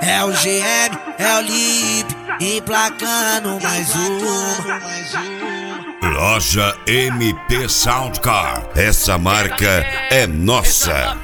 É o GM, é o Lipe, emplacando mais uma. Loja MP Soundcar, essa marca é nossa.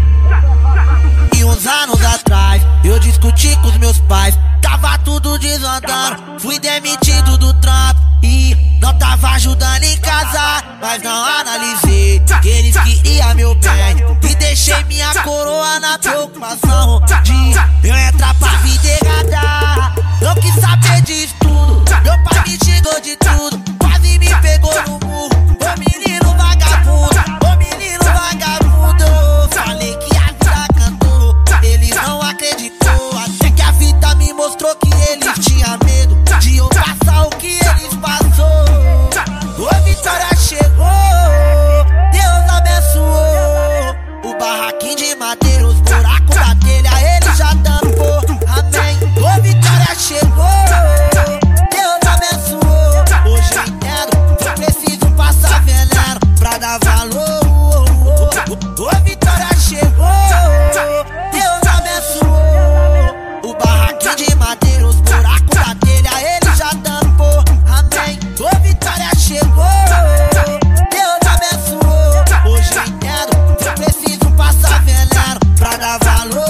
E uns anos atrás, eu discuti com os meus pais, tava tudo desandando, fui demitido do trampo e não tava ajudando em casa, mas não analisei que eles queriam meu bem e deixei minha coroa na preocupação de eu entrar pra vida errada. Não quis saber disso tudo, meu pai me xingou de tudo, quase me pegou no murro. Ô menino vagabundo, ô menino vagabundo, falei que a vida cantou, eles não acreditou, até que a vida me mostrou que eles tinham medo de eu passar o que eles passou. A vitória chegou, Deus abençoou. O barraquinho de madeira, os buracos da telha, ele já tampou, amém. A vitória chegou, Deus abençoou. Hoje eu entendo, eu preciso passar veneno pra dar valor. A vitória chegou, Deus abençoou. O barraquinho de madeira, os buracos da telha, ele já tampou, amém. A vitória chegou, Deus abençoou. Hoje eu entendo, eu preciso passar veneno pra dar valor.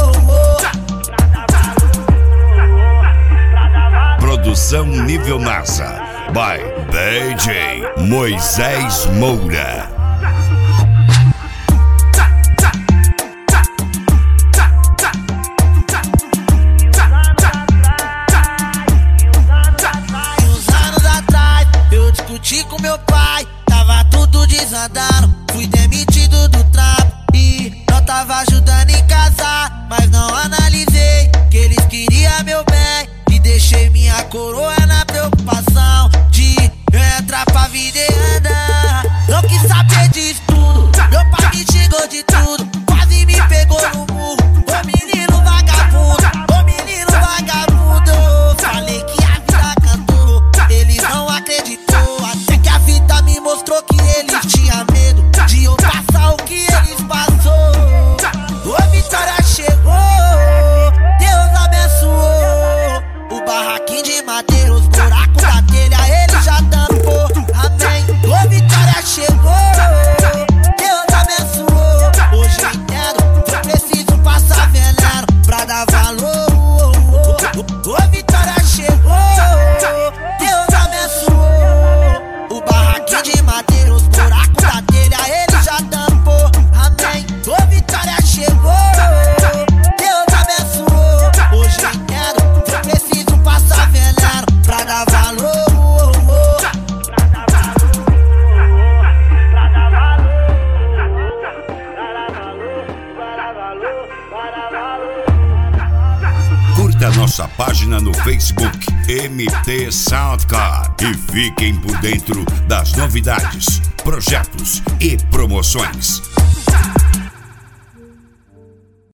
Produção nível NASA by DJ Moisés Moura. Discuti com meu pai, tava tudo desandando, fui demitido do trampo e não tava ajudando em casa, mas não analisei que eles queriam meu bem e deixei minha coroa na preocupação de eu entrar pra vida e andar. Não quis saber disso tudo, meu pai me xingou de tudo, quase me pegou no murro. Ô menino vagabundo, ô menino vagabundo, falei que a vida cantou, eles não acreditou, até que a vida me mostrou que eles tinham medo de eu passar o que eles passou. A vitória chegou, Deus abençoou. O barraquinho de madeira, os buracos da telha, ele já tampou, amém. A vitória chegou, Deus abençoou. Hoje eu entendo, eu preciso passar veneno pra dar valor. A vitória chegou, Deus abençoou. O barraquinho de madeira, os buracos da telha, ele já tampou, amém. A vitória chegou, Deus abençoou. Hoje eu entendo, eu preciso passar veneno pra dar valor. Curta nossa página no Facebook MT Soundcar e fiquem por dentro das novidades, projetos e promoções.